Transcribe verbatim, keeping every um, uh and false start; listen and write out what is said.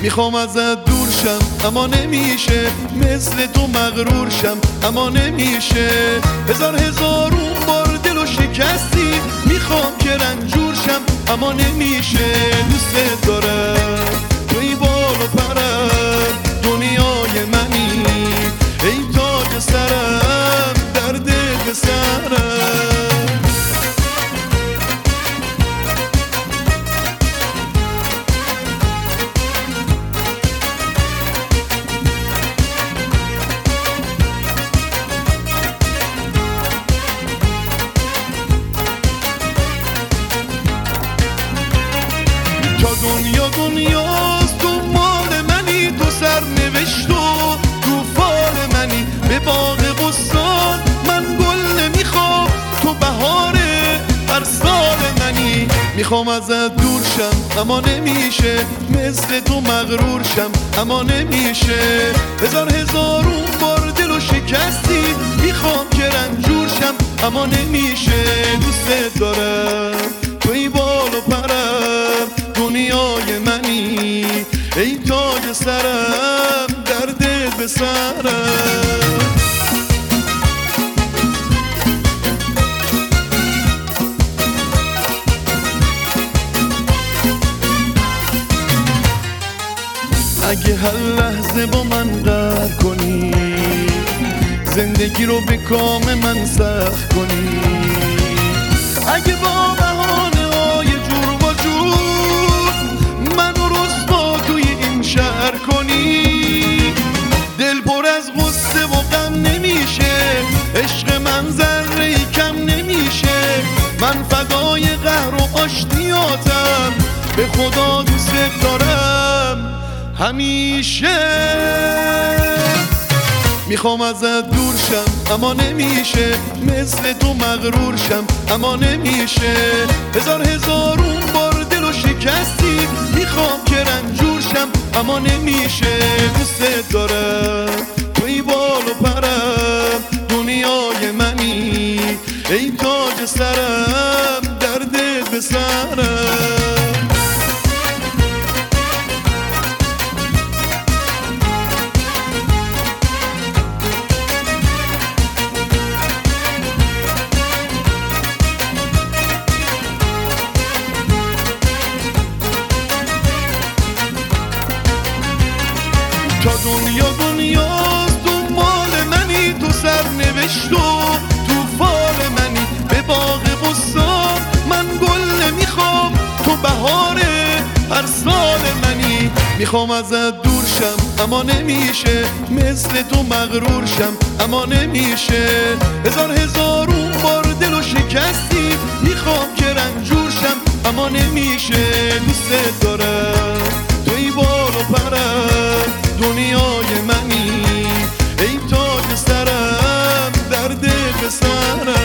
میخوام ازت دور شم اما نمیشه، مثل تو مغرور شم اما نمیشه. هزار هزارون بار دلو شکستی، میخوام که رنجور شم اما نمیشه. دوست دارم توی بال و پرم، دنیای منی ای تاج سرم، درد به سرم. تا دنیا دنیاست، تو مال منی، تو سرنوشت و تو فال منی. به باغ بستان من گل نمیخوام، تو بهار هر سال منی. میخوام ازت دور شم اما نمیشه، مثل تو مغرور شم اما نمیشه. هزار هزارون بار دلو شکستی، میخوام که رنجور شم اما نمیشه. دوست دارم توی بال و پرم، دنیای منی ای تاج سرم، درد به سرم. اگه هر لحظه با من قهر کنی، زندگی رو به کام من سخت کنی. اگه با بهانه های جور و جور منو رسوا توی این شهر کنی. دل پر از غصه و غم نمیشه، عشق من ذره کم نمیشه. من فدای قهر و آشتیاتم، به خدا دوست دارم همیشه. میخوام ازت دور شم اما نمیشه، مثل تو مغرور شم اما نمیشه. هزار هزارون بار دلو شکستی، میخوام که رنجور شم اما نمیشه. دوست دارم توی بال و پرم، دنیای منی ای تاج سرم، درد به سرم. تا دنیا دنیاست، تو مال منی، تو سرنوشت و تو فال منی. به باغ بستان من گل نمیخوام، تو بهار هر سال منی. میخوام ازت دور شم اما نمیشه، مثل تو مغرور شم اما نمیشه. هزار هزارون بار دلو شکستی، میخوام که رنجور شم اما نمیشه. دوست دارم توی بال و پرم، دنیای منی ای تاج سرم، درد به سرم.